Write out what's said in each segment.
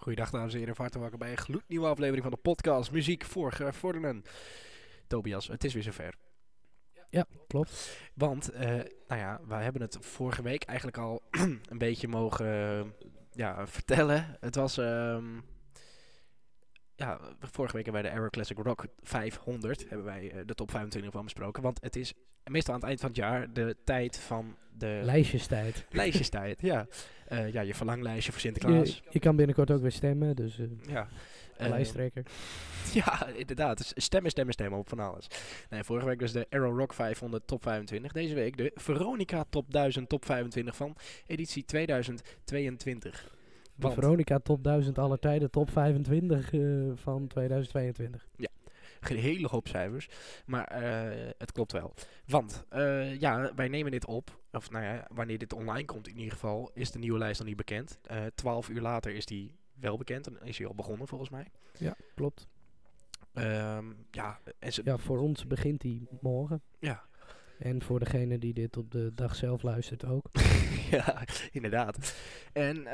Goeiedag dames en heren, van harte welkom bij een gloednieuwe aflevering van de podcast Muziek voor Gevorderen. Tobias, het is weer zover. Ja, klopt. Want, we hebben het vorige week eigenlijk al een beetje mogen vertellen. Het was, vorige week hebben wij de Aero Classic Rock 500, hebben wij de top 25 van besproken. Want het is meestal aan het eind van het jaar de tijd van de... Lijstjestijd. Lijstjestijd, ja. Je verlanglijstje voor Sinterklaas. Je kan binnenkort ook weer stemmen, dus Ja. lijsttrekker. Ja, inderdaad. Dus stemmen op van alles. Nee, vorige week was de Aero Rock 500 top 25. Deze week de Veronica top 1000 top 25 van editie 2022. De Veronica top 1000 aller tijden top 25 van 2022. Ja, een hele hoop cijfers. Maar het klopt wel. Want wij nemen dit op. Of wanneer dit online komt in ieder geval, is de nieuwe lijst nog niet bekend. 12 uur later is die wel bekend. Dan is hij al begonnen volgens mij. Ja, klopt. En voor ons begint die morgen. Ja. En voor degene die dit op de dag zelf luistert ook. Ja, inderdaad. En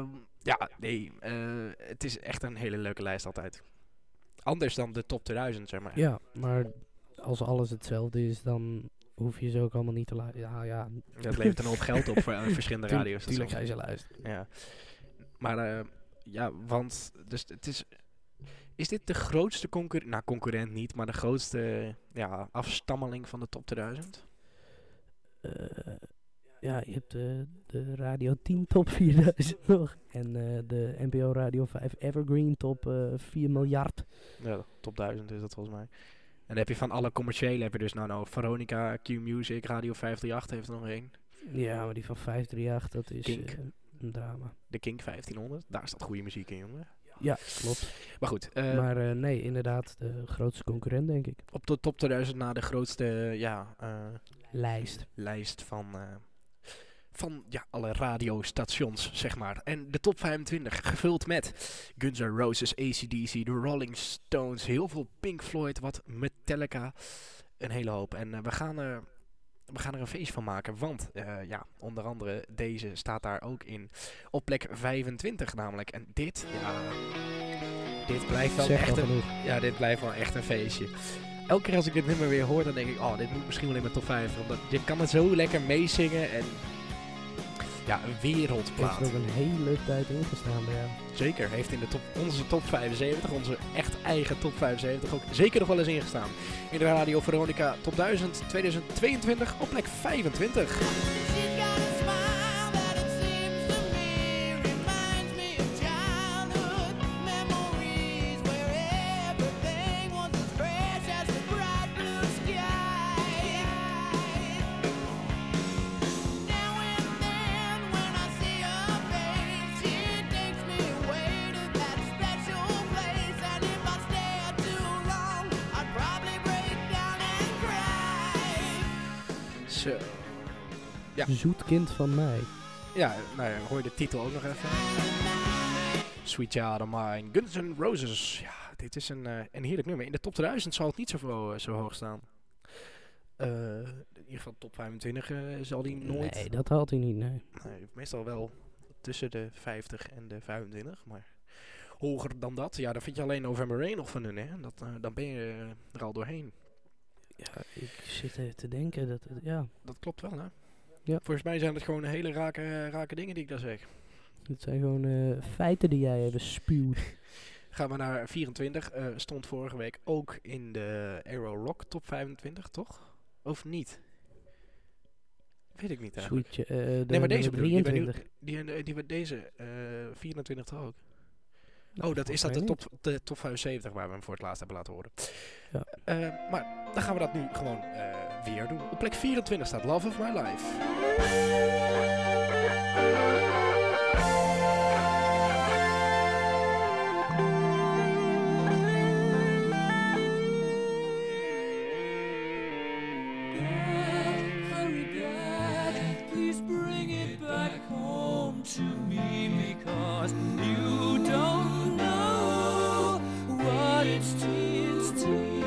het is echt een hele leuke lijst altijd. Anders dan de top 2000, zeg maar. Ja, maar als alles hetzelfde is, dan hoef je ze ook allemaal niet te luisteren. Ja. Dat levert een hoop geld op voor verschillende radio's. Tuurlijk ga je ze luisteren. Ja. Maar want dus het is dit de grootste concurrent? Nou, concurrent niet, maar de grootste afstammeling van de top 2000? Je hebt de Radio 10 top 4000 nog. En de NPO Radio 5 Evergreen top 4 miljard. Ja, top 1000 is dat volgens mij. En dan heb je van alle commerciële, heb je dus Veronica, Q-Music, Radio 538 heeft er nog één. Ja, maar die van 538, dat is een drama. De Kink 1500, daar staat goede muziek in, jongen. Ja, klopt. Maar goed. Maar nee, inderdaad, de grootste concurrent, denk ik. Op de top 2000 na de grootste lijst van alle radiostations, zeg maar. En de top 25, gevuld met Guns N' Roses, AC/DC, The Rolling Stones, heel veel Pink Floyd, wat Metallica, een hele hoop. En we gaan er een feest van maken, want onder andere deze staat daar ook in. Op plek 25 namelijk. En dit blijft wel dit blijft wel echt een feestje. Elke keer als ik dit nummer weer hoor, dan denk ik, dit moet misschien wel in mijn top 5. Omdat je kan het zo lekker meezingen en een wereldplaat. Heeft er ook een hele tijd ingestaan bij jou. Zeker, heeft in onze top 75, onze echt eigen top 75 ook zeker nog wel eens ingestaan. In de Radio Veronica top 1000 2022 op plek 25. Zo. Ja. Zoet kind van mij. Ja, hoor je de titel ook nog even. Sweet Child of Mine, Guns N' Roses. Ja, dit is een heerlijk nummer. In de top 1000 zal het niet zo hoog staan. In ieder geval top 25 zal die nooit. Nee, dat haalt hij niet, nee. Meestal wel tussen de 50 en de 25, maar hoger dan dat. Ja, dan vind je alleen November Rain nog van hun, hè. Dan ben je er al doorheen. Ja, ik zit even te denken Dat klopt wel, hè? Ja. Volgens mij zijn het gewoon hele rake dingen die ik daar zeg. Het zijn gewoon feiten die jij even spuwt. Gaan we naar 24. Stond vorige week ook in de Aero Rock top 25, toch? Of niet? Weet ik niet eigenlijk. Nee, maar deze 23. Die deze 24 toch ook? Dat is dat de top 75 waar we hem voor het laatst hebben laten horen. Ja. Maar dan gaan we dat nu gewoon weer doen. Op plek 24 staat Love of My Life. To me because you don't know what it's to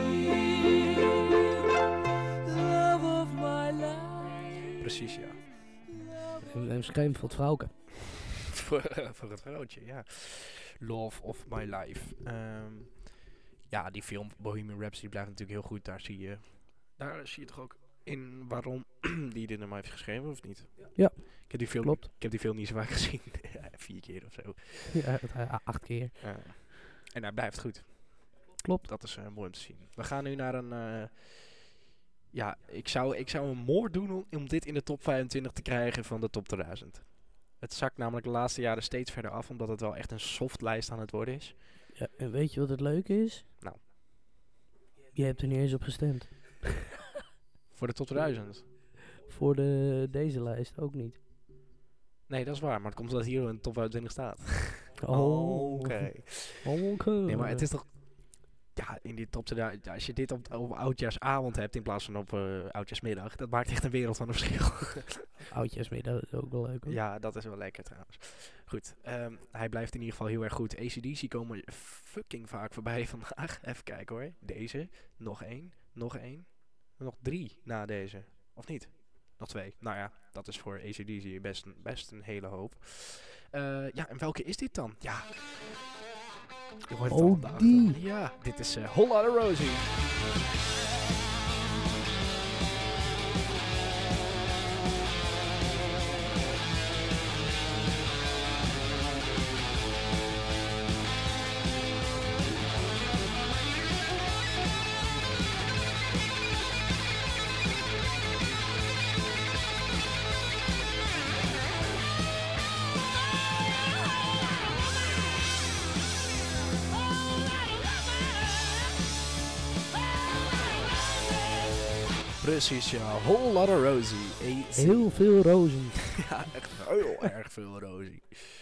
love of my life. Precies, ja. Een schreem voor het vrouwke. voor het vrouwtje, ja. Love of My Life. Ja, die film Bohemian Rhapsody blijft natuurlijk heel goed. Daar zie je toch ook in waarom die dit nummer heeft geschreven, of niet? Ja, ik heb die film, klopt. Ik heb die film niet zo vaak gezien. 4 keer of zo. Ja, 8 keer. En hij blijft goed. Klopt. Dat is mooi om te zien. We gaan nu naar een... ik zou een moord doen om dit in de top 25 te krijgen van de top 1000. Het zakt namelijk de laatste jaren steeds verder af, omdat het wel echt een soft lijst aan het worden is. Ja, en weet je wat het leuke is? Nou. Je hebt er niet eens op gestemd. Voor de top 1000. Voor deze lijst ook niet. Nee, dat is waar. Maar het komt omdat hier in de top 25 staat. Oké. Nee, maar het is toch... Ja, in die top 1000... Als je dit op oudjaarsavond hebt in plaats van op oudjaarsmiddag... Dat maakt echt een wereld van een verschil. Oudjaarsmiddag is ook wel leuk hoor. Ja, dat is wel lekker trouwens. Goed, hij blijft in ieder geval heel erg goed. AC/DC komen fucking vaak voorbij vandaag. Even kijken hoor. Deze. Nog 1. Nog 1. Nog 3 na deze. Of niet? Nog 2. Nou ja, dat is voor AC/DC best een hele hoop. En welke is dit dan? Ja. Je hoort het al daarachter. Die. Ja, dit is Whole Lotta Rosie. Precies, ja. Whole Lotta Rosie. Heel veel rozen. Ja, echt heel erg veel Rosie.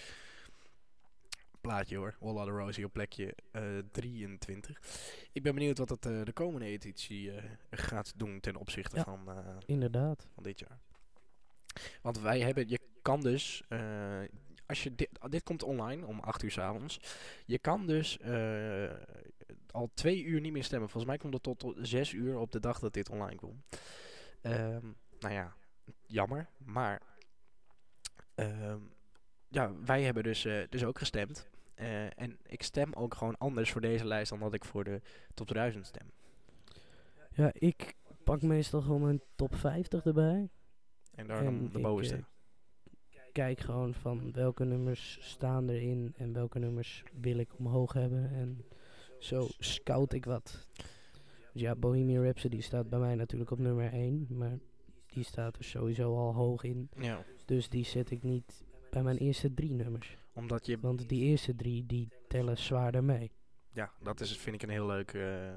Plaatje hoor. Whole Lotta Rosie op plekje 23. Ik ben benieuwd wat het de komende editie gaat doen ten opzichte Inderdaad. van dit jaar. Want je kan dus... als je dit komt online om 8 uur 's avonds. Je kan dus al 2 uur niet meer stemmen. Volgens mij komt het tot 6 uur op de dag dat dit online komt. Nou ja, jammer. Maar wij hebben dus ook gestemd. En ik stem ook gewoon anders voor deze lijst dan dat ik voor de top 1000 stem. Ja, ik pak meestal gewoon mijn top 50 erbij. En daar dan de bovenste. Kijk gewoon van welke nummers staan erin en welke nummers wil ik omhoog hebben. En zo scout ik wat. Dus ja, Bohemian Rhapsody staat bij mij natuurlijk op nummer 1. Maar die staat er sowieso al hoog in. Ja. Dus die zet ik niet bij mijn eerste 3 nummers. Omdat je... Want die eerste 3 die tellen zwaarder mee. Ja, dat vind ik een heel leuk...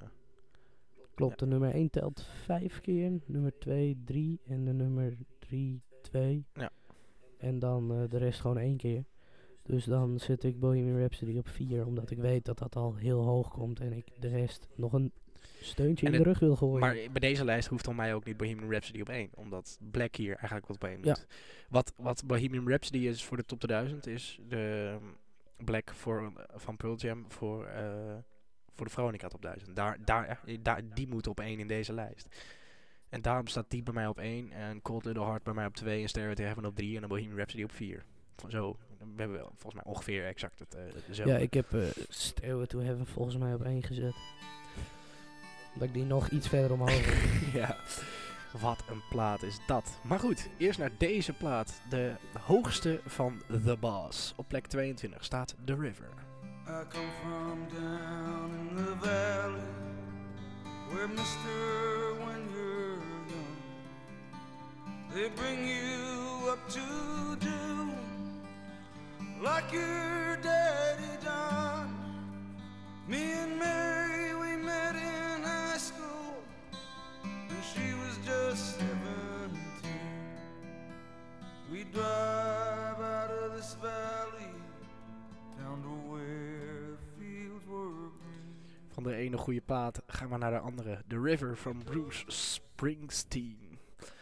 Klopt, de nummer 1 telt 5 keer. Nummer 2 3 en de nummer 3 2. Ja. En dan de rest gewoon 1 keer. Dus dan zet ik Bohemian Rhapsody op 4. Omdat ik weet dat dat al heel hoog komt. En ik de rest nog een steuntje in de rug wil gooien. Maar bij deze lijst hoeft van mij ook niet Bohemian Rhapsody op 1. Omdat Black hier eigenlijk wat op 1 moet. Wat Bohemian Rhapsody is voor de top 1000 is de Black van Pearl Jam voor de Veronica top 1000. Die moet op 1 in deze lijst. En daarom staat die bij mij op 1. En Cold Little Heart bij mij op 2. En Stairway to Heaven op 3. En dan Bohemian Rhapsody op 4. Zo, we hebben volgens mij ongeveer exact hetzelfde. Ja, ik heb Stairway to Heaven volgens mij op 1 gezet. Dat ik die nog iets verder omhoog. Ja, wat een plaat is dat. Maar goed, eerst naar deze plaat. De hoogste van The Boss. Op plek 22 staat The River. I come from down in the valley, where mister, when you're young, they bring you up to do like your daddy done. Me and Mary, we met in high school, and she was just 17. We drive out of this valley down to where the fields were green. Van de ene goede plaat gaan we naar de andere. The River van Bruce Springsteen.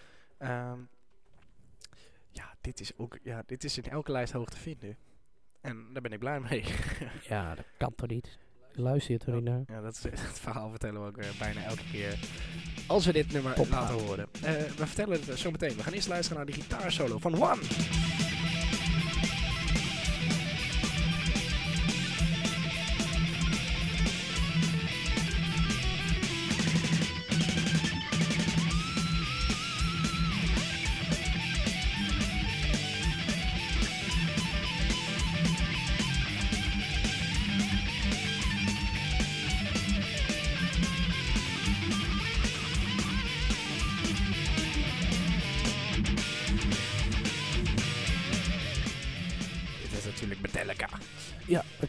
Dit is in elke lijst hoog te vinden. En daar ben ik blij mee. Ja, dat kan toch niet? Luister je toch niet naar? Ja, dat verhaal vertellen we ook bijna elke keer als we dit nummer laten horen. We vertellen het zo meteen. We gaan eerst luisteren naar de gitaarsolo van One.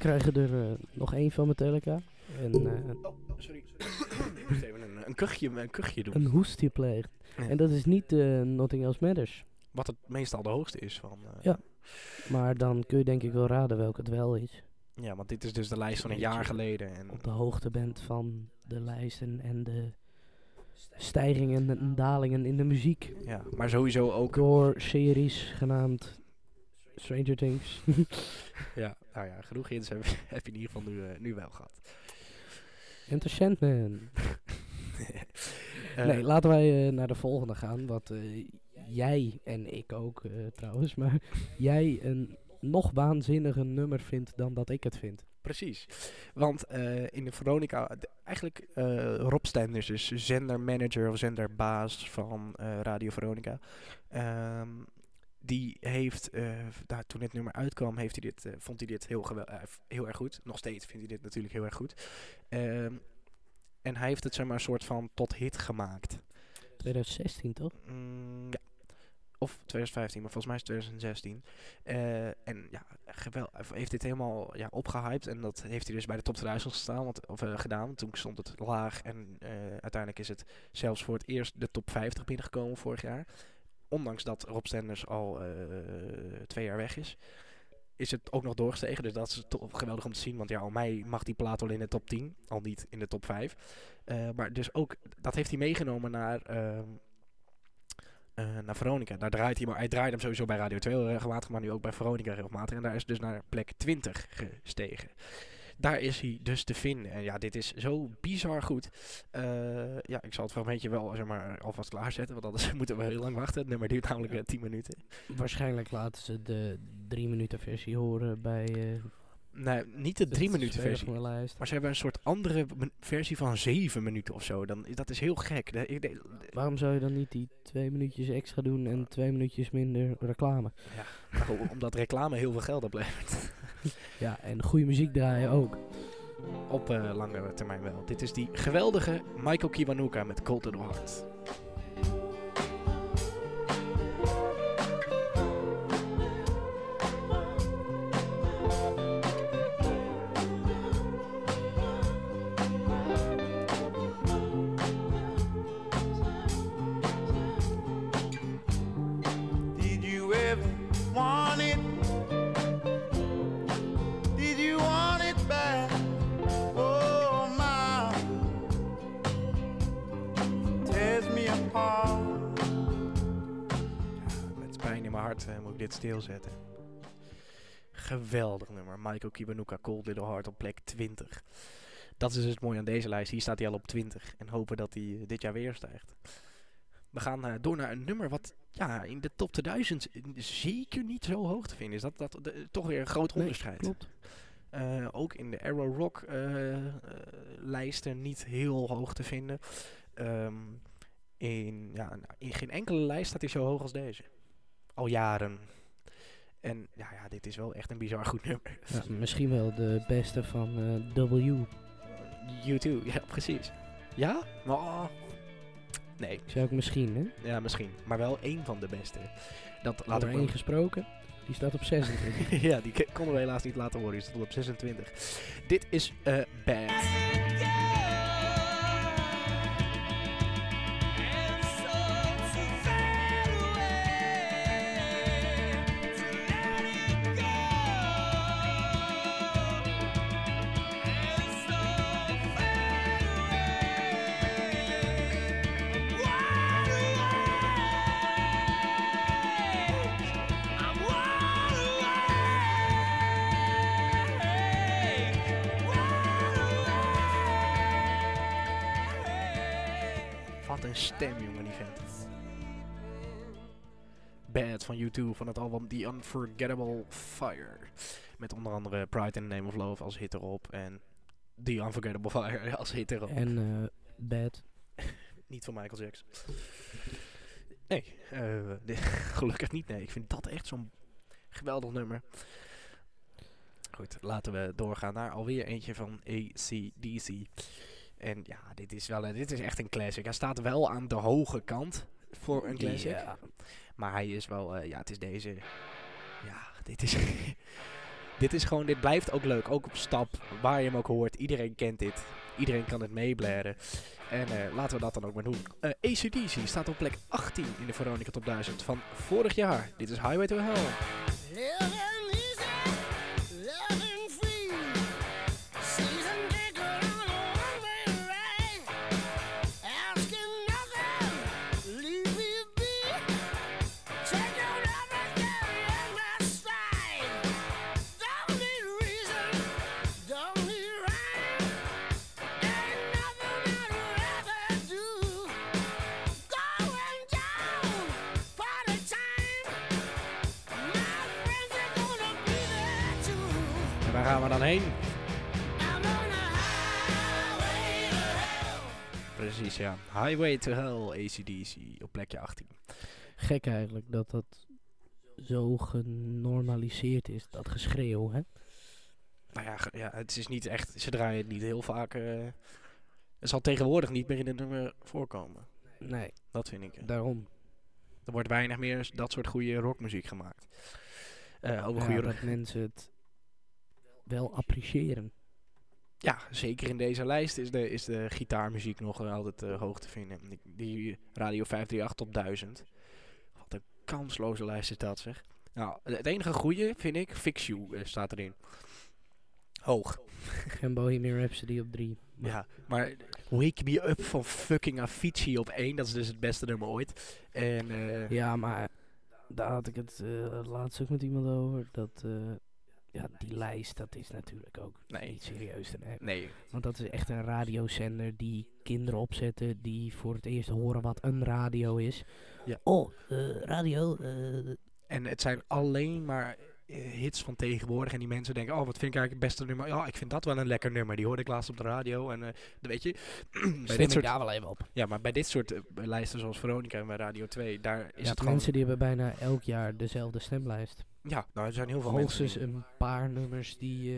krijgen er nog één van Metallica. En Sorry. Ik moest even een kuchje doen. een hoestje pleegt. Ja. En dat is niet Nothing Else Matters. Wat het meestal de hoogste is van... Ja. Maar dan kun je denk ik wel raden welke het wel is. Ja, want dit is dus de lijst van een jaar geleden. En Op de hoogte bent van de lijsten en de stijgingen en dalingen in de muziek. ja, maar sowieso ook... Door series genaamd Stranger Things. Ja, nou ja, genoeg hints heb je in ieder geval nu wel gehad. Enter Sandman. Eh, Nee, laten wij naar de volgende gaan. Wat jij en ik ook trouwens, maar jij een nog waanzinniger nummer vindt dan dat ik het vind. Precies. Want in de Veronica, eigenlijk Rob Stenders is zendermanager of zenderbaas van Radio Veronica. Die heeft, toen het nummer uitkwam, vond hij dit heel erg goed. Nog steeds vindt hij dit natuurlijk heel erg goed. En hij heeft het zeg maar een soort van tot hit gemaakt. 2016 toch? Ja. Of 2015, maar volgens mij is het 2016. En ja, hij heeft dit helemaal opgehyped. En dat heeft hij dus bij de top 2000 gedaan. Want toen stond het laag. En uiteindelijk is het zelfs voor het eerst de top 50 binnengekomen vorig jaar. Ondanks dat Rob Stenders al 2 jaar weg is. Is het ook nog doorgestegen. Dus dat is geweldig om te zien. Want ja, al mij mag die plaat al in de top 10. Al niet in de top 5. Maar dus ook, dat heeft hij meegenomen naar Veronica. Daar draait hij, maar hij draaide hem sowieso bij Radio 2 regelmatig, maar nu ook bij Veronica regelmatig. En daar is dus naar plek 20 gestegen. Daar is hij dus te vinden. En ja, dit is zo bizar goed. Ja, ik zal het fragmentje wel zeg maar alvast klaarzetten, want anders moeten we heel lang wachten. Het nummer duurt namelijk 10 minuten. Waarschijnlijk laten ze de 3 minuten versie horen bij... Nee, niet de 3 minuten versie. Van de lijst. Maar ze hebben een soort andere versie van 7 minuten of zo. Dat is heel gek. Waarom zou je dan niet die 2 minuutjes extra doen en 2 minuutjes minder reclame? Ja, omdat reclame heel veel geld oplevert. Ja, en goede muziek draaien ook. Op lange termijn wel. Dit is die geweldige Michael Kiwanuka met Cold in the Heart. Did you ever want it? Did you want it back? Oh my, tears me apart. Met pijn in mijn hart moet ik dit stilzetten. Geweldig nummer. Michael Kiwanuka, Cold Little Heart op plek 20. Dat is dus het mooie aan deze lijst. Hier staat hij al op 20. En hopen dat hij dit jaar weer stijgt. We gaan door naar een nummer wat in de top 2000 zeker niet zo hoog te vinden is. Dat toch weer een groot onderscheid. Klopt. Ook in de Aero Rock lijsten niet heel hoog te vinden. In geen enkele lijst staat hij zo hoog als deze. Al jaren. En dit is wel echt een bizar goed nummer. Ja, misschien wel de beste van W. U2, ja precies. Ja? Maar nee. Zou ik misschien, hè? Ja, misschien. Maar wel één van de beste. Dat laat Over ik één gesproken. Die staat op 26. ja, die konden we helaas niet laten horen. Die stond op 26. Dit is Bad. Wat een stem, jongen, die vent. Bad van U2 van het album The Unforgettable Fire. Met onder andere Pride in the Name of Love als hit erop. En The Unforgettable Fire als hit erop. En Bad. Niet van Michael Jackson. Nee, gelukkig niet. Nee, ik vind dat echt zo'n geweldig nummer. Goed, laten we doorgaan naar alweer eentje van AC/DC. En ja, dit is echt een classic. Hij staat wel aan de hoge kant voor een classic. Ja. Maar hij is wel, het is deze. Ja, dit is... dit blijft ook leuk. Ook op stap, waar je hem ook hoort. Iedereen kent dit. Iedereen kan het meeblaren. En laten we dat dan ook maar doen. AC/DC staat op plek 18 in de Veronica Top 1000 van vorig jaar. Dit is Highway to Hell. Living easy, living free. Season ticket on a one-way ride. Asking nothing, leave me be. Take out everything in my stride. Don't need reason, don't need rhyme. Ain't nothing I'd rather do. Going down, party time. My friends are gonna be there too. En waar gaan we dan heen? I'm on a highway to hell. Precies, ja. Highway to Hell, AC/DC, op plekje 18. Gek eigenlijk dat dat zo genormaliseerd is, dat geschreeuw, hè? Nou ja, ja, het is niet echt, ze draaien het niet heel vaak. Het zal tegenwoordig niet meer in het nummer voorkomen. Nee, Dat vind ik. daarom. Er wordt weinig meer dat soort goede rockmuziek gemaakt. Over Ja, goede dat mensen het wel appreciëren. Ja, zeker in deze lijst is de gitaarmuziek nog altijd hoog te vinden. Die Radio 538 Top 1000. Wat een kansloze lijst is dat, zeg. Nou, het enige goede vind ik, Fix You staat erin. Hoog. En Bohemian Rhapsody op 3. Ja, maar Wake Me Up van fucking Avicii op 1. Dat is dus het beste nummer ooit. En Ja, maar daar had ik het laatst ook met iemand over. Dat ja, die lijst, dat is natuurlijk ook Nee. niet serieus te nemen. nee, Want dat is echt een radiozender die kinderen opzetten die voor het eerst horen wat een radio is. Ja. Oh, radio. en het zijn alleen maar hits van tegenwoordig. En die mensen denken, oh, wat vind ik eigenlijk het beste nummer? Ja, ik vind dat wel een lekker nummer. Die hoorde ik laatst op de radio. En weet je, bij dit soort, daar wel even op. ja, maar bij dit soort lijsten zoals Veronica en bij Radio 2, daar is Ja, het gewoon... mensen die hebben bijna elk jaar dezelfde stemlijst. Ja, nou, er zijn heel veel Hoogstens mensen. een paar nummers die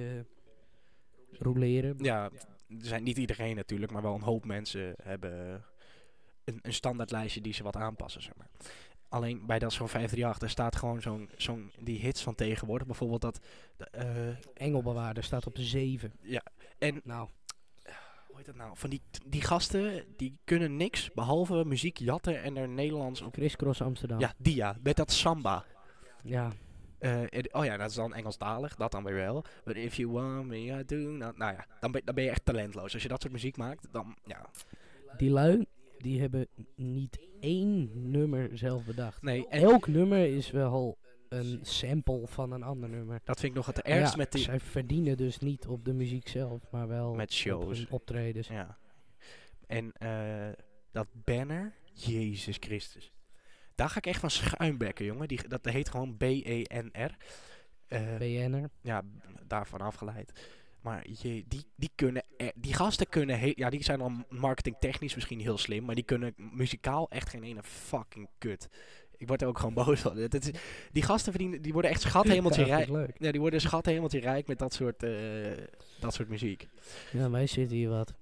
roleren. Ja, er zijn niet iedereen natuurlijk, maar wel een hoop mensen hebben een standaard lijstje die ze wat aanpassen, zeg maar. Alleen bij dat zo'n 538, er staat gewoon zo'n die hits van tegenwoordig. Bijvoorbeeld dat... Engelbewaarder staat op 7. ja, en Nou, hoe heet dat nou? Van die gasten, die kunnen niks behalve muziek jatten en er Nederlands op... Crisscross Amsterdam. Ja, die ja, met dat samba. Ja, Oh ja, dat is dan Engelstalig, dat dan weer wel. But if you want me, I do. Nou ja, dan ben je echt talentloos. Als je dat soort muziek maakt, dan ja. die lui, die hebben niet één nummer zelf bedacht. Nee, en Elk nummer is wel een sample van een ander nummer. dat vind ik nog het Maar ergst ja, met die... zij verdienen dus niet op de muziek zelf, maar wel Met shows. op hun optredens. Ja. En dat banner, Jezus Christus. Daar ga ik echt van schuimbekken, jongen. Dat heet gewoon BENR. BN'er. Ja, daarvan afgeleid. Maar die kunnen... die gasten kunnen... ja, die zijn dan marketingtechnisch misschien heel slim. Maar die kunnen muzikaal echt geen ene fucking kut. Ik word er ook gewoon boos van. Die gasten verdienen... Die worden echt schathemeltje Ja, rijk. vind ik leuk. Ja, die worden schathemeltje rijk met dat soort muziek. Ja, wij zitten hier wat.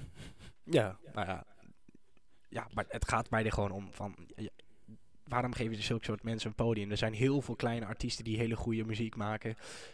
Ja, nou ja. Ja, maar het gaat mij er gewoon om van... waarom geven ze zulke soort mensen een podium? Er zijn heel veel kleine artiesten die hele goede muziek maken.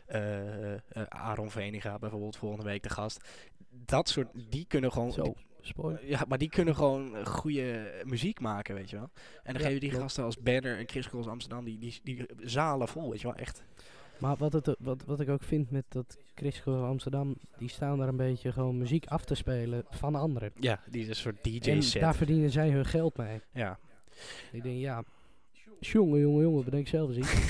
Aaron Veniga bijvoorbeeld, volgende week de gast. Dat soort... Die kunnen gewoon... Zo, spoiler. ja, maar die kunnen gewoon goede muziek maken, weet je wel. En dan Ja, geven die klopt. gasten als Banner en Crisscross Amsterdam... Die zalen vol, weet je wel, echt. Maar wat ik ook vind met dat Crisscross Amsterdam, die staan daar een beetje gewoon muziek af te spelen van anderen. Ja, die is een soort En DJ-set. daar verdienen zij hun geld mee. Ja. Ik denk, ja, jongen, bedenk zelf eens iets.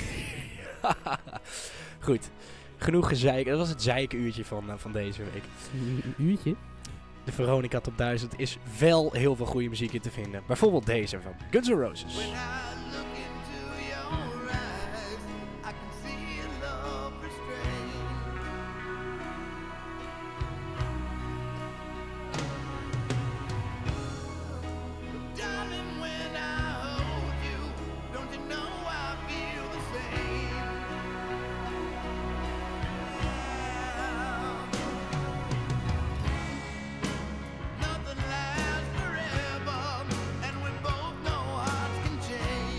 Goed. Genoeg gezeik. Dat was het zeikenuurtje van deze week. Een uurtje. De Veronica Top 1000 is wel heel veel goede muziek in te vinden. Bijvoorbeeld deze van Guns N' Roses. When I look into your eyes, I can see love restrained. Darling, when I hold you, don't you know I feel the same? Nothing lasts forever, and we both know hearts can change.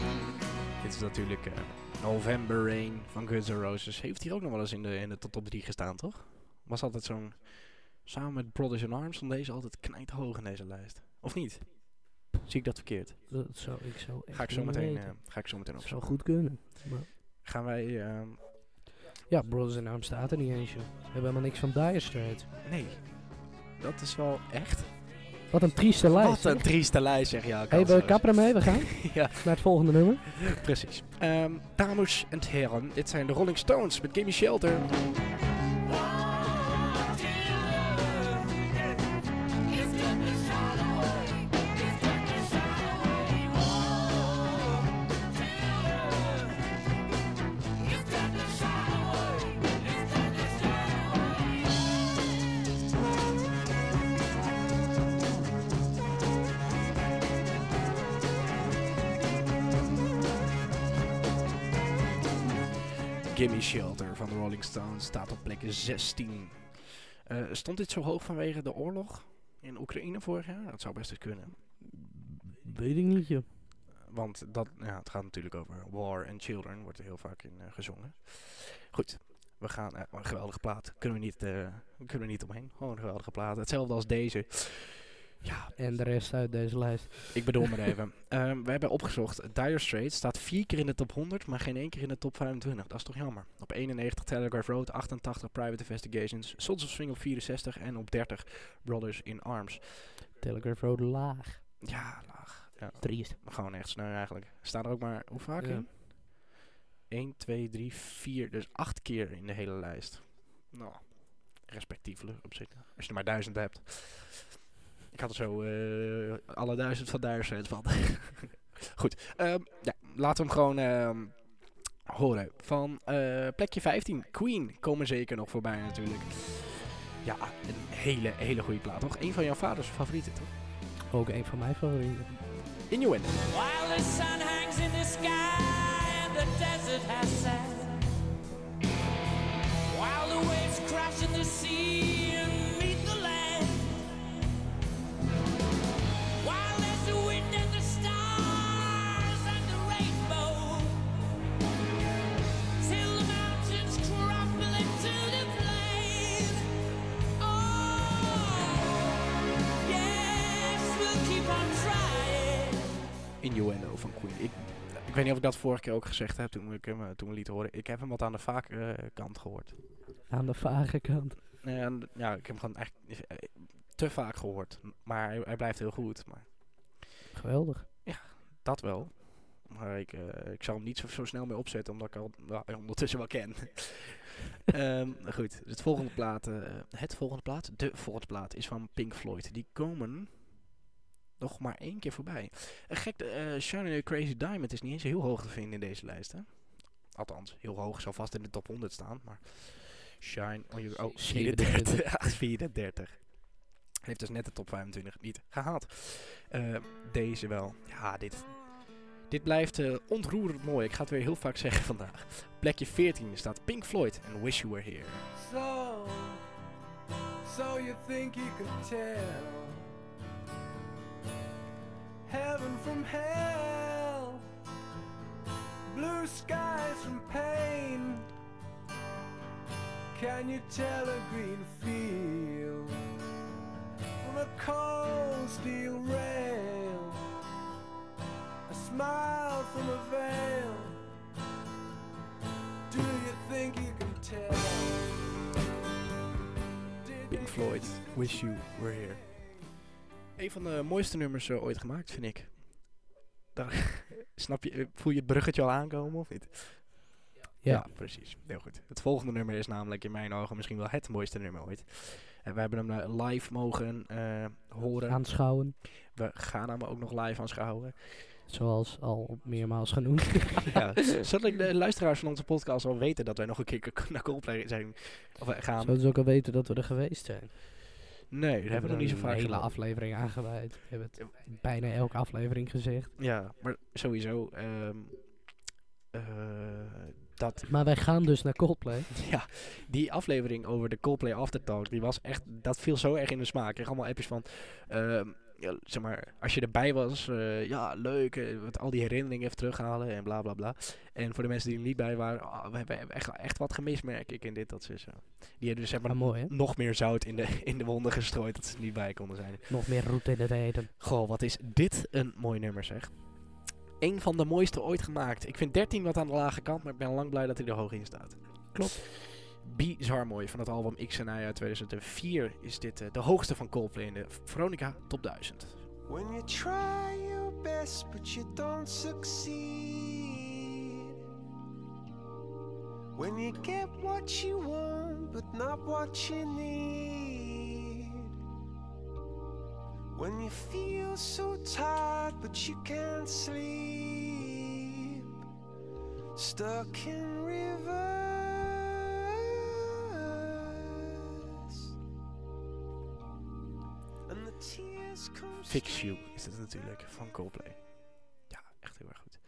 natuurlijk November Rain van Guns N' Roses. Heeft hier ook nog wel eens in de top 3 gestaan, toch? Was altijd zo'n... Samen met Brothers in Arms stond deze altijd knijthoog in deze lijst. Of niet? Zie ik dat verkeerd? Dat zou ik zo echt Ga ik zo niet meteen weten. opzoeken. Dat zou goed kunnen. Maar Gaan wij... ja, Brothers in Arms staat er niet eens, joh. We hebben helemaal niks van Dire Straits. Nee. Dat is wel echt... Wat een trieste lijst. Wat een zeg. trieste lijst, zeg je. Ja, Hey, we kansloos. kappen ermee, we gaan Ja, naar het volgende nummer. precies. Dames en heren, dit zijn de Rolling Stones met Gimme Shelter. Gimme Shelter van de Rolling Stones staat op plek 16. Stond dit zo hoog vanwege de oorlog in Oekraïne vorig jaar? Dat zou best eens kunnen. Weet ik niet, joh. Want dat, ja, het gaat natuurlijk over War and Children, wordt er heel vaak in gezongen. Goed, we gaan... een geweldige plaat. Kunnen we niet omheen. Gewoon een geweldige plaat. Hetzelfde als deze. Ja, En de rest uit deze lijst. ik bedoel maar even. We hebben opgezocht. Dire Straits staat 4 keer in de top 100, maar geen 1 keer in de top 25. Dat is toch jammer. Op 91 Telegraph Road, 88 Private Investigations, Sons of Swing op 64 en op 30 Brothers in Arms. Telegraph Road laag. Ja, laag. Ja, Triest. gewoon echt sneu eigenlijk. Staan er ook maar, hoe vaak Ja. in? 1, 2, 3, 4, dus 8 keer in de hele lijst. Nou, respectievelijk op zich. Als je er maar 1000 hebt. Ik had er zo alle 1000 van Dire Straits van. Goed, ja, laten we hem gewoon horen. Van plekje 15, Queen, komen zeker nog voorbij natuurlijk. Ja, een hele goede plaat, toch? Een van jouw vaders favorieten, toch? Ook een van mijn favorieten. Innuendo. While the sun hangs in the sky and the desert has sand, while the waves crash in the sea and meet the land, while there's the wind and the stars and the rainbow, till the mountains crumble into the plain. Oh, yes, we'll keep on trying. Innuendo van Queen. Ik weet niet of ik dat vorige keer ook gezegd heb toen we lieten horen. Ik heb hem wat aan de vage kant gehoord. Aan de vage kant. Ja, ik heb hem gewoon echt te vaak gehoord. Maar hij blijft heel goed. Maar Geweldig. dat wel. Maar ik zal hem niet zo snel mee opzetten, omdat ik al ondertussen wel ken. Goed, de volgende plaat is van Pink Floyd. Die komen nog maar 1 keer voorbij. Gek, Shine on a Crazy Diamond is niet eens heel hoog te vinden in deze lijst, hè? Althans, heel hoog, zal vast in de top 100 staan, maar... Shine on your... Oh, 34. 34. Heeft dus net de top 25 niet gehaald. Deze wel. Ja, dit blijft ontroerend mooi. Ik ga het weer heel vaak zeggen vandaag. Plekje 14 staat Pink Floyd en Wish You Were Here. So you think you could tell heaven from hell, blue skies from pain. Can you tell a green field from a cold steel rail, a smile from a veil? Do you think you can tell? Pink Floyd, Wish You Were Here. Een van de mooiste nummers ooit gemaakt, vind ik. Daar, snap je, voel je het bruggetje al aankomen of niet? Ja, precies. Heel goed. Het volgende nummer is namelijk in mijn ogen misschien wel het mooiste nummer ooit. En we hebben hem live mogen horen. Aanschouwen. We gaan hem ook nog live aanschouwen. Zoals al meermaals genoemd. Ja, zodat de luisteraars van onze podcast al weten dat wij nog een keer naar Coldplay zijn. Of gaan. Zodat ze ook al weten dat we er geweest zijn. Nee, dat hebben we nog niet zo vaak een hele gedaan. aflevering aangeweid. We hebben het bijna elke aflevering gezegd. Ja, maar sowieso. Maar wij gaan dus naar Coldplay. Ja, die aflevering over de Coldplay Aftertalk, die was echt, dat viel zo erg in de smaak. Ik kreeg allemaal appjes van, ja, zeg maar, als je erbij was, ja, leuk, wat al die herinneringen even terughalen en bla bla bla. En voor de mensen die er niet bij waren, we hebben echt wat gemist, merk ik, in dit, dat zo. Die hebben dus zeg maar mooi, hè? nog meer zout in de wonden gestrooid dat ze er niet bij konden zijn. Nog meer route in het eten. Goh, wat is dit een mooi nummer, zeg. Eén van de mooiste ooit gemaakt. Ik vind 13 wat aan de lage kant, maar ik ben lang blij dat hij er hoog in staat. Klopt. Bizar mooi. Van het album X en Y uit 2004 is dit de hoogste van Coldplay in de Veronica Top 1000. When you try your best but you don't succeed. When you get what you want but not what you need. When you feel so tired but you can't sleep. Stuck in rivers. And the tears come Fix You is het natuurlijk van Coldplay. Ja, echt heel erg goed.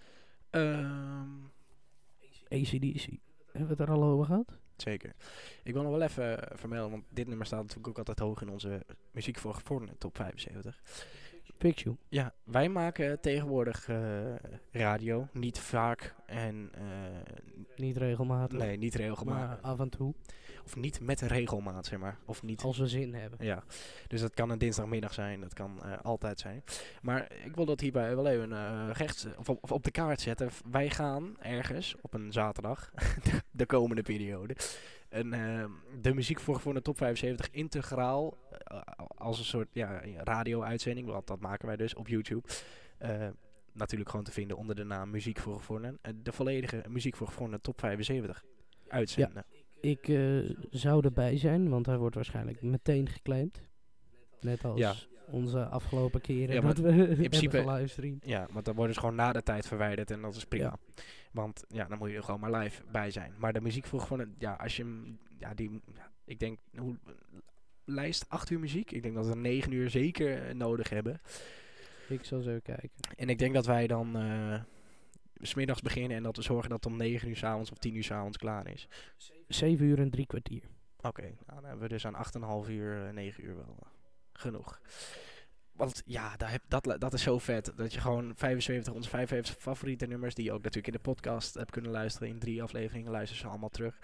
AC/DC. Hebben we het er al over gehad? Zeker. Ik wil nog wel even vermelden, want dit nummer staat natuurlijk ook altijd hoog in onze muziek voor gevorderden top 75. Fix You. Ja, wij maken tegenwoordig radio, niet vaak en Niet regelmatig. nee, niet regelmatig. Maar af en toe. Of niet met regelmaat, zeg maar. Of niet. Als we zin hebben. Ja, dus dat kan een dinsdagmiddag zijn, dat kan altijd zijn. Maar ik wil dat hierbij wel even rechts of op de kaart zetten. Wij gaan ergens op een zaterdag, de komende periode, de muziek voor de top 75 integraal als een soort radio-uitzending, want dat maken wij dus op YouTube. Natuurlijk gewoon te vinden onder de naam Muziek voor Gevorderden. De volledige Muziek voor Gevorderden top 75 uitzenden. Ik zou erbij zijn, want hij wordt waarschijnlijk meteen geclaimd. Net als onze afgelopen keren Ja, maar dat we in principe- hebben geluisterd. Ja, want dan worden ze gewoon na de tijd verwijderd en dat is prima. Ja. Want ja, dan moet je er gewoon maar live bij zijn. Maar de muziek voor gewoon, als je hem, ik denk, lijst 8 uur muziek. Ik denk dat we 9 uur zeker nodig hebben. Ik zal zo kijken. En ik denk dat wij dan 's middags beginnen en dat we zorgen dat het om 9 uur 's avonds of 10 uur 's avonds klaar is. 7 uur en 3 kwartier. Oké, nou, dan hebben we dus aan 8,5 uur, 9 uur wel genoeg. Want ja, dat is zo vet. Dat je gewoon onze 55 favoriete nummers, die je ook natuurlijk in de podcast hebt kunnen luisteren. In 3 afleveringen luister ze allemaal terug.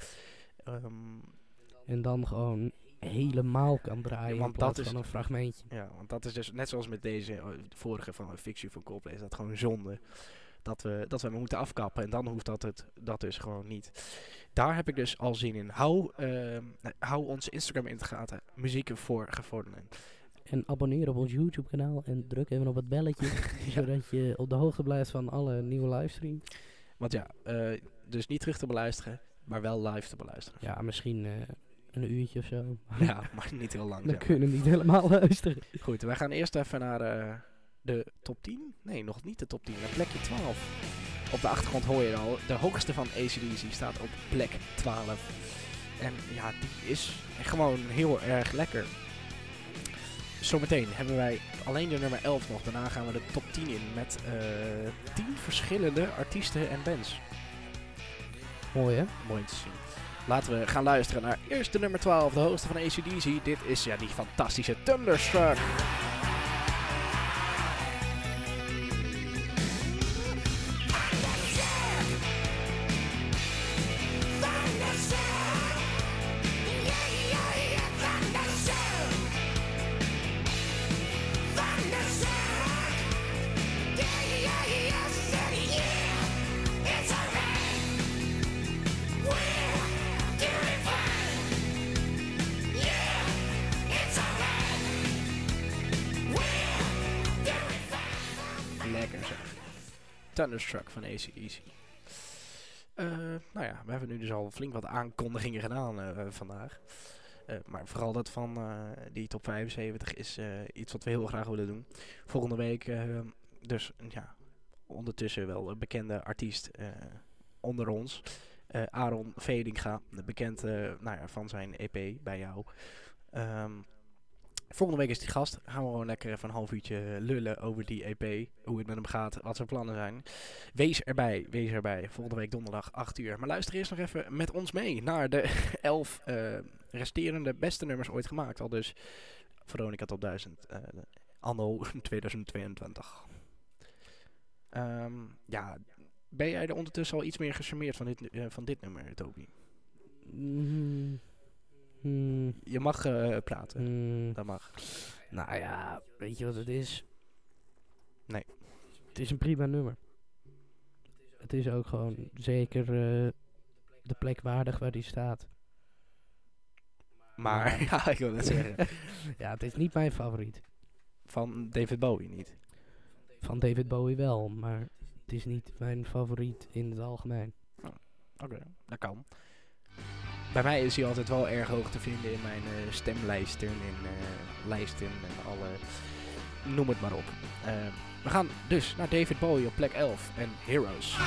En dan gewoon helemaal kan draaien want in plaats dat is- van een fragmentje. Ja, want dat is dus net zoals met deze vorige van Fix You van Coldplay, is dat gewoon zonde. Dat we hem moeten afkappen en dan hoeft dat dus gewoon niet. Daar heb ik dus al zin in. Hou ons Instagram in de gaten. Muziek voor gevorderden. En abonneer op ons YouTube kanaal en druk even op het belletje. Zodat je op de hoogte blijft van alle nieuwe livestreams. Want ja, dus niet terug te beluisteren, maar wel live te beluisteren. Ja, misschien een uurtje of zo. Ja, maar niet heel lang. Dan zeg maar. kunnen we niet helemaal luisteren. Goed, wij gaan eerst even naar de top 10. Nee, nog niet de top 10. Naar plekje 12. Op de achtergrond hoor je al. De hoogste van AC/DC staat op plek 12. En ja, die is gewoon heel erg lekker. Zometeen hebben wij alleen de nummer 11 nog. Daarna gaan we de top 10 in met 10 verschillende artiesten en bands. Mooi, hè? Mooi om te zien. Laten we gaan luisteren naar eerst de nummer 12, de hoogste van AC/DC. Dit is die fantastische Thunderstruck. Lekker zeg. Thunderstruck van AC/DC. Nou ja, we hebben nu dus al flink wat aankondigingen gedaan vandaag. Maar vooral dat van die top 75 is iets wat we heel graag willen doen. Volgende week dus ja, ondertussen wel een bekende artiest onder ons. Aaron Vedinga, bekend van zijn EP bij jou. Volgende week is die gast. Gaan we gewoon lekker even een half uurtje lullen over die EP. Hoe het met hem gaat, wat zijn plannen zijn. Wees erbij. Volgende week donderdag 8 uur. Maar luister eerst nog even met ons mee naar de 11 resterende beste nummers ooit gemaakt. Al dus Veronica Top 1000 Anno 2022. Ja, ben jij er ondertussen al iets meer gecharmeerd van dit nummer, Toby? Mm, mm, Je mag praten. mm. Dat mag. Nou ja, weet je wat het is? Nee. Het is een prima nummer. Het is ook gewoon zeker de plek waardig waar die staat. Maar, ja, ik wil net zeggen. Ja, het is niet mijn favoriet. Van David Bowie niet. Van David Bowie wel, maar het is niet mijn favoriet in het algemeen. Oké, dat kan. Bij mij is hij altijd wel erg hoog te vinden in mijn stemlijsten en lijsten en alle... Noem het maar op. We gaan dus naar David Bowie op plek 11 en Heroes.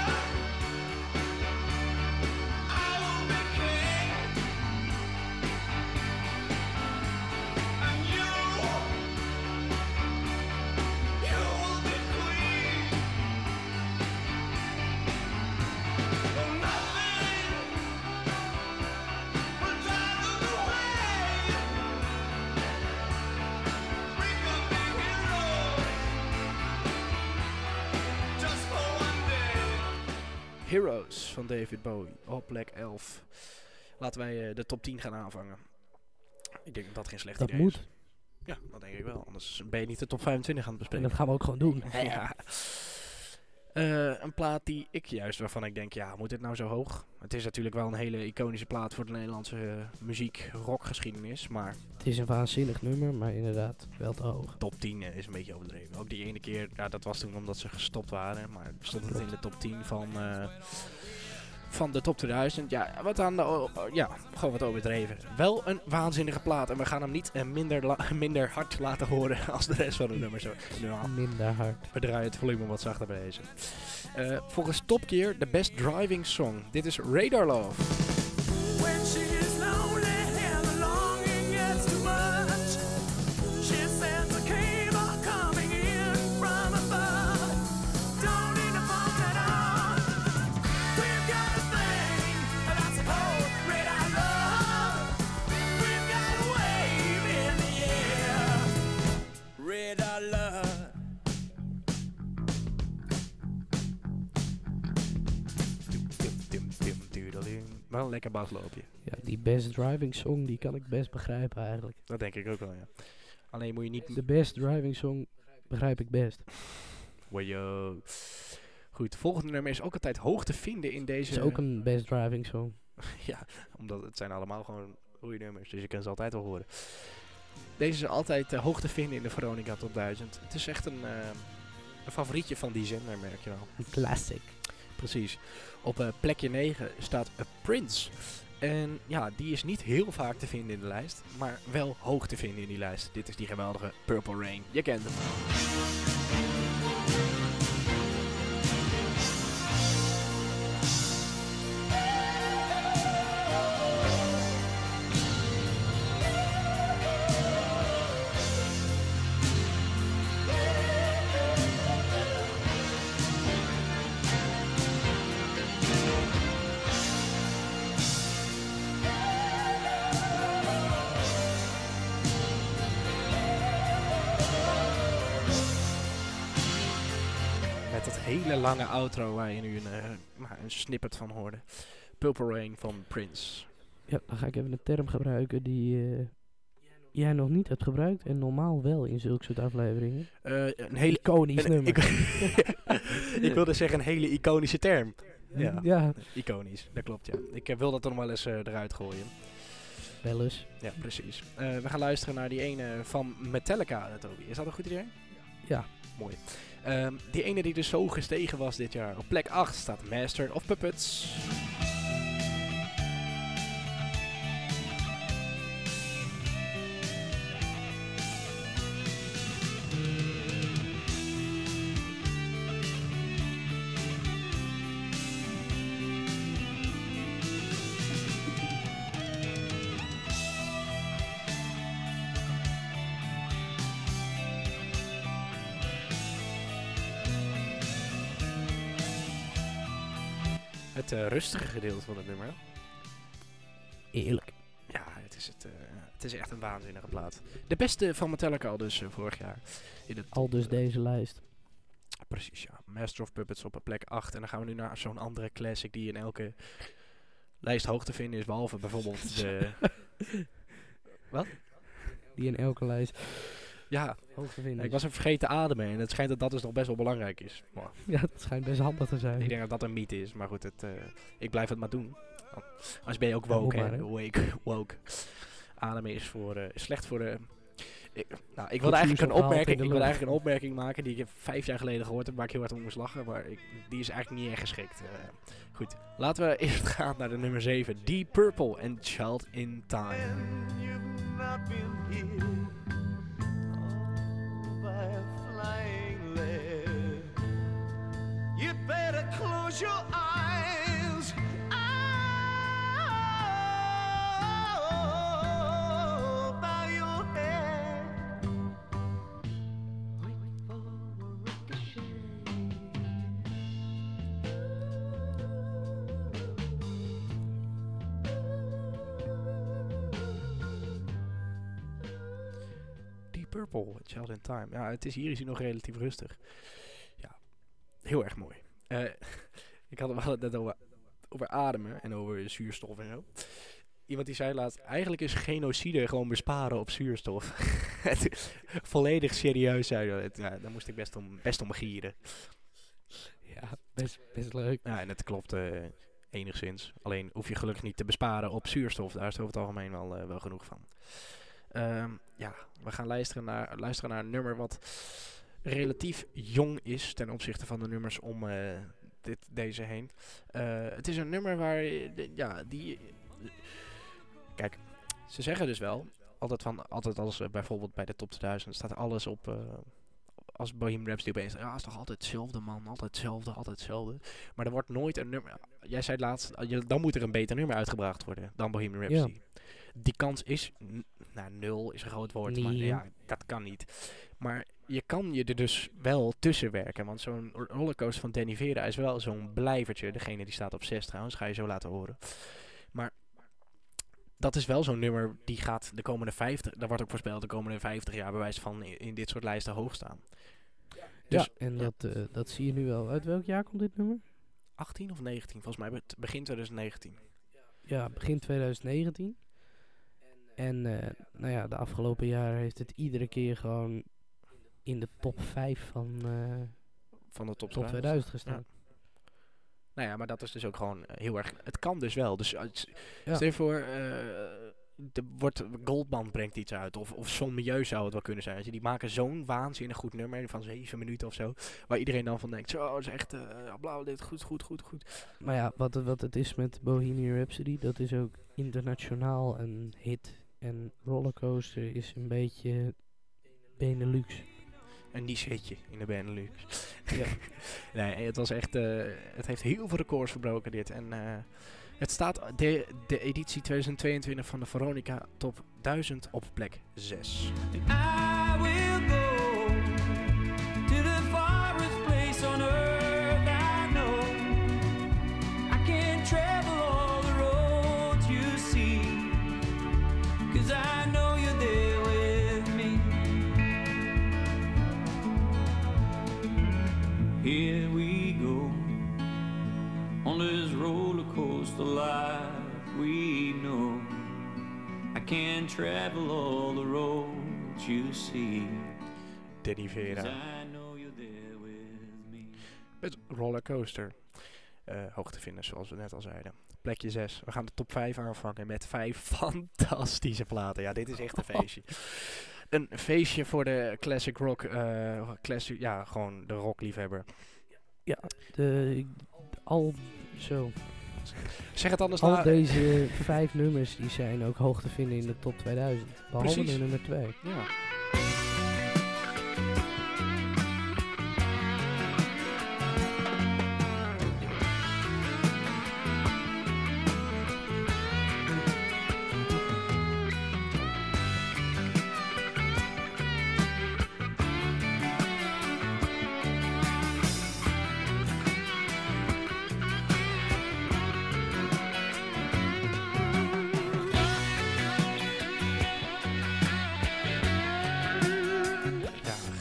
Heroes van David Bowie op plek 11. Laten wij de top 10 gaan aanvangen. Ik denk dat dat geen slecht Dat idee moet. is. Ja, dat denk ik wel. Anders ben je niet de top 25 aan het En bespreken. dat gaan we ook gewoon doen. Ja. Een plaat die ik juist, waarvan ik denk, ja, moet dit nou zo hoog? Het is natuurlijk wel een hele iconische plaat voor de Nederlandse muziek-rockgeschiedenis, maar Het is een waanzinnig nummer, maar inderdaad wel te hoog. top 10 is een beetje overdreven. Ook die ene keer, ja, dat was toen omdat ze gestopt waren, maar stond het in de top 10 van de top 2000. Ja, wat aan de, ja, gewoon wat overdreven. Wel een waanzinnige plaat en we gaan hem niet minder hard laten horen als de rest van de nummers. Nou, Minder hard. we draaien het volume wat zachter bij deze. Volgens Top Gear de best driving song. Dit is Radar Love. When she is lonely and the longing gets too much, she sends a cable coming in from above. Don't need to phone it on. We've got a thing that's called radar love. We've got a wave in the air. Radar love. Wel een lekker basloopje. Ja, die best driving song, die kan ik best begrijpen eigenlijk. Dat denk ik ook wel, ja. Alleen moet je niet... De best driving song begrijp ik best. Wajo. Goed, de volgende nummer is ook altijd hoog te vinden in Het deze... is ook een best driving song. Ja, omdat het zijn allemaal gewoon goede nummers, dus je kan ze altijd wel horen. Deze is altijd hoog te vinden in de Veronica Top 1000. Het is echt een favorietje van die zender, merk je wel. Een classic. Precies. Op plekje 9 staat Prince. En ja, die is niet heel vaak te vinden in de lijst, maar wel hoog te vinden in die lijst. Dit is die geweldige Purple Rain. Je kent hem. Met dat hele lange outro waar je nu een snippet van hoorde. Purple Rain van Prince. Ja, dan ga ik even een term gebruiken die jij nog niet hebt gebruikt en normaal wel in zulke soort afleveringen. Een hele... Iconisch nummer. Ik wilde zeggen een hele iconische term. Ja, Ja, iconisch. Dat klopt, ja. Ik wil dat er nog wel eens eruit gooien. wel eens. Ja, precies. We gaan luisteren naar die ene van Metallica, Toby. Is dat een goed idee? Ja. Mooi. Die ene die dus zo gestegen was dit jaar. Op plek 8 staat Master of Puppets. Het rustige gedeelte van het nummer. Eerlijk. Ja, het is echt een waanzinnige plaat. De beste van Metallica al dus vorig jaar. In het Al dus deze lijst. Precies, ja. Master of Puppets op plek 8. En dan gaan we nu naar zo'n andere classic die in elke lijst hoog te vinden is. Behalve bijvoorbeeld de... Die in elke lijst Ja, hoog te vinden ik is. was hem vergeten ademen. En het schijnt dat dat dus nog best wel belangrijk is. Maar Ja, dat schijnt best handig te zijn. ik denk dat dat een mythe is. Maar goed, ik blijf het maar doen. Als ben je ook Ja, woke, moet hè. maar, Woke. Ademen is slecht voor de... Ik Goed wilde eigenlijk zuurstofgehalte in de lucht. een opmerking maken die ik 5 jaar geleden gehoord heb, waar ik heel hard om moest lachen, maar die is eigenlijk niet erg geschikt. Goed, laten we eerst gaan naar de nummer 7. Deep Purple en Child in Time. And you've not been hit by a flying lead. You'd better close your eyes. Oh, bow your head. Wait for a ricochet. Deep Purple, Child in Time. Ja, hier is hij nog relatief rustig. Ja, heel erg mooi. Ik had het net over ademen en over zuurstof en zo. Iemand die zei laatst, eigenlijk is genocide gewoon besparen op zuurstof. Volledig serieus zei dat. Ja, daar moest ik best om gieren. Ja, best leuk. Ja, en het klopt enigszins. Alleen hoef je gelukkig niet te besparen op zuurstof. Daar is het over het algemeen wel genoeg van. Ja, we gaan luisteren naar een nummer wat relatief jong is ten opzichte van de nummers om deze heen. Het is een nummer waar, kijk, ze zeggen dus wel, altijd als bijvoorbeeld bij de top 2000 staat alles op, als Bohemian Rhapsody opeens, ja, het is toch altijd hetzelfde man, altijd hetzelfde. Maar er wordt nooit een nummer, jij zei laatst, dan moet er een beter nummer uitgebracht worden dan Bohemian Rhapsody. Ja. Die kans is, 0 is een groot woord, maar ja, dat kan niet. Maar je kan je er dus wel tussen werken, want zo'n rollercoaster van Danny Vera is wel zo'n blijvertje. Degene die staat op 6 trouwens, ga je zo laten horen. Maar dat is wel zo'n nummer die gaat de komende 50, daar wordt ook voorspeld, de komende 50 jaar bij wijze van in dit soort lijsten hoog staan. Dus, ja, en dat zie je nu wel. Uit welk jaar komt dit nummer? 18 of 19, volgens mij begin 2019. Ja, begin 2019. En nou ja, de afgelopen jaren heeft het iedere keer gewoon in de top 5 van de top 2000 gestaan. Ja. Nou ja, maar dat is dus ook gewoon heel erg... Het kan dus wel. Dus stel je voor, Goldband brengt iets uit. Of Son Milieu zou het wel kunnen zijn. Die maken zo'n waanzinnig goed nummer van 7 minuten of zo. Waar iedereen dan van denkt, zo, dat is echt blauw, dit goed. Maar ja, wat het is met Bohemian Rhapsody, dat is ook internationaal een hit. En Rollercoaster is een beetje Benelux. Een niche hitje in de Benelux. Ja. Nee, het was echt... het heeft heel veel records verbroken dit. En het staat de editie 2022 van de Veronica Top 1000 op plek 6. I will go to the farthest place on earth I know. I can travel all the roads you see, 'cause I know you're there with me. Here we go on this roller coaster life we know. I can travel all the roads you see, Danny Vera. 'cause I know you're there with me. Met Rollercoaster. Hoog te vinden, zoals we net al zeiden. Plekje 6. We gaan de top 5 aanvangen met 5 fantastische platen. Ja, dit is echt een feestje. Een feestje voor de classic rock. Gewoon de rockliefhebber. Ja, Zeg het anders. Al deze 5 nummers die zijn ook hoog te vinden in de top 2000. Behalve Precies. de nummer 2. Ja.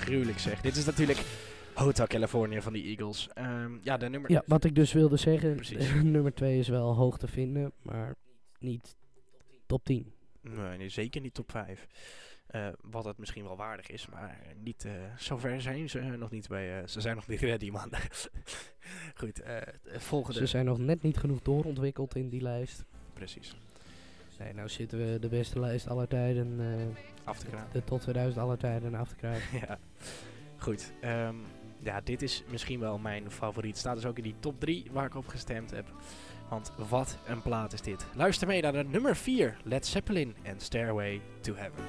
gruwelijk zeg. Dit is natuurlijk Hotel California van de Eagles. Ja, de nummer... Ja, wat ik dus wilde zeggen, Precies. nummer 2 is wel hoog te vinden, maar niet top 10. Nee, zeker niet top 5. Wat het misschien wel waardig is, maar niet zover zijn ze nog niet bij. Ze zijn nog niet ready, man. Goed, volgende. Ze zijn nog net niet genoeg doorontwikkeld in die lijst. Precies. Nee, nou zitten we de beste lijst aller tijden, Af te kraan. de top 2000 aller tijden af te krijgen. Ja. Goed. Ja, dit is misschien wel mijn favoriet. Staat dus ook in die top 3 waar ik op gestemd heb. Want wat een plaat is dit. Luister mee naar de nummer 4. Led Zeppelin en Stairway to Heaven.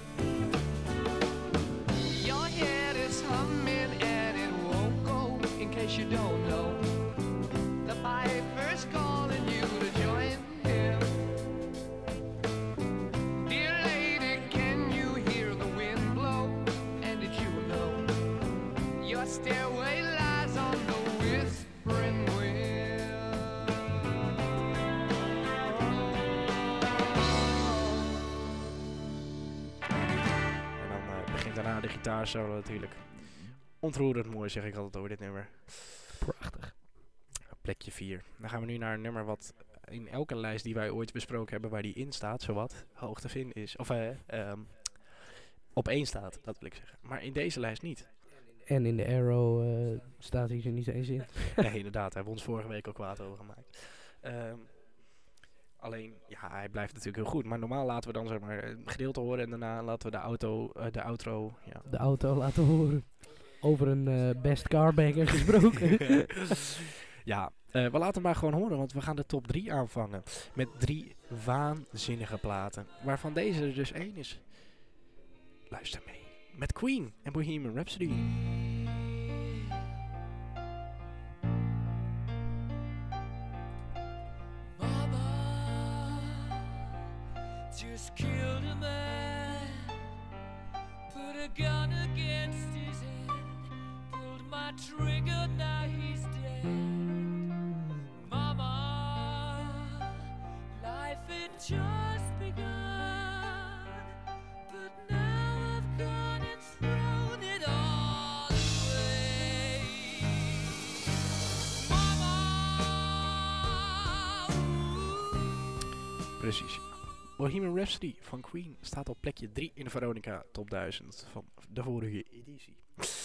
Your head is humming and it won't go. In case you don't know, the piper's calling you to join him. Dear lady, can you hear the wind blow? And did you know your stairway lies on the whispering wind? En dan begint daarna de gitaarsolo natuurlijk. Ontroerend mooi zeg ik altijd over dit nummer. Prachtig. Plekje 4. Dan gaan we nu naar een nummer wat in elke lijst die wij ooit besproken hebben, waar die in staat, zowat, hoog te vinden is. Of op 1 staat, dat wil ik zeggen. Maar in deze lijst niet. En in de Arrow staat hij er niet eens in. Nee, inderdaad. Daar hebben we ons vorige week ook kwaad over gemaakt. Alleen, ja, hij blijft natuurlijk heel goed. Maar normaal laten we dan zeg maar een gedeelte horen en daarna laten we de outro. Ja. De auto laten horen. Over een best carbanger gesproken. Ja, we laten hem maar gewoon horen, want we gaan de top 3 aanvangen. Met 3 waanzinnige platen. Waarvan deze er dus 1 is. Luister mee. Met Queen en Bohemian Rhapsody. Mama just killed a man, put a gun against his head, pulled my trigger, now he's dead. Mama, life had just begun, but now I've gone and thrown it all away. Mama, Precies. Bohemian Rhapsody van Queen staat op plekje 3 in de Veronica Top 1000 van de vorige editie.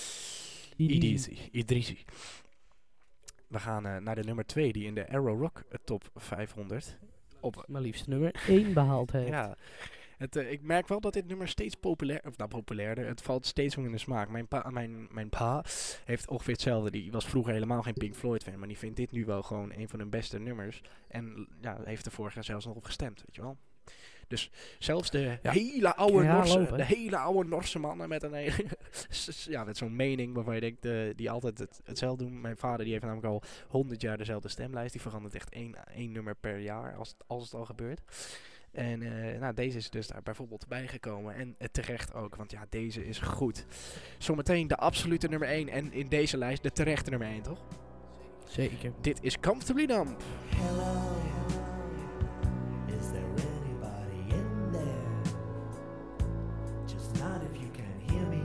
Editie. We gaan naar de nummer 2 die in de Arrow Rock Top 500 op... Maar liefst nummer 1 behaald heeft. Ja, ik merk wel dat dit nummer steeds populairder. Het valt steeds meer in de smaak. Mijn pa heeft ongeveer hetzelfde. Die was vroeger helemaal geen Pink Floyd fan, maar die vindt dit nu wel gewoon een van hun beste nummers. En ja, heeft er vorig jaar zelfs nog op gestemd, weet je wel. Dus zelfs de hele oude Norse mannen met een ja, met zo'n mening waarvan je denkt, die altijd hetzelfde doen. Mijn vader die heeft namelijk al 100 jaar dezelfde stemlijst. Die verandert echt één nummer per jaar als het al gebeurt. En nou, deze is dus daar bijvoorbeeld bijgekomen. En terecht ook, want ja, deze is goed. Zometeen de absolute nummer 1 en in deze lijst de terechte nummer 1, toch? Zeker. Dit is Comfortably Numb. Hello, is there anybody in there? Just not if you can hear me.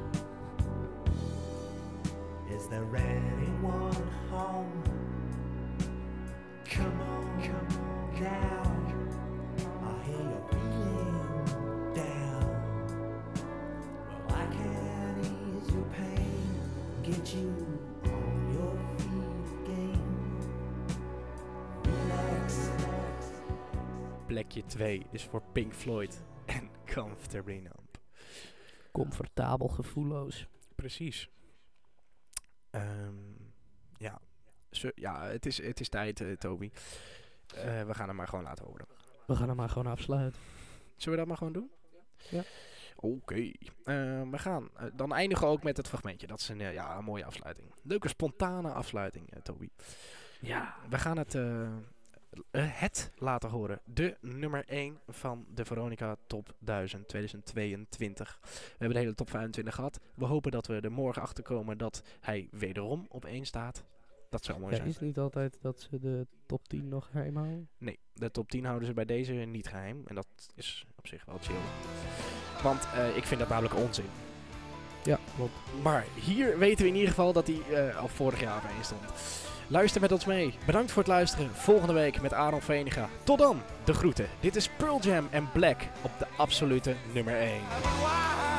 Is there anyone home? Come on now. I hear you're feeling down. Well, I can ease your pain, get you on your feet again. Relax. Plekje 2 is voor Pink Floyd en Comfortably Numb. Comfortabel gevoelloos. Precies. Ja, het is tijd, Toby. We gaan hem maar gewoon laten horen. We gaan hem maar gewoon afsluiten. Zullen we dat maar gewoon doen? Ja. Oké. We gaan. Dan eindigen we ook met het fragmentje. Dat is een mooie afsluiting. Leuke spontane afsluiting, Toby. Ja. We gaan het laten horen. De nummer 1 van de Veronica Top 1000 2022. We hebben de hele top 25 gehad. We hopen dat we er morgen achter komen dat hij wederom op 1 staat. Dat zou mooi Ja, zijn. is het niet altijd dat ze de top 10 nog geheim houden? Nee, de top 10 houden ze bij deze niet geheim. En dat is op zich wel chill. Want ik vind dat namelijk onzin. Ja, klopt. Maar hier weten we in ieder geval dat hij al vorig jaar op 1 stond. Luister met ons mee. Bedankt voor het luisteren. Volgende week met Aaron Veniga. Tot dan, de groeten. Dit is Pearl Jam en Black op de absolute nummer 1. Why?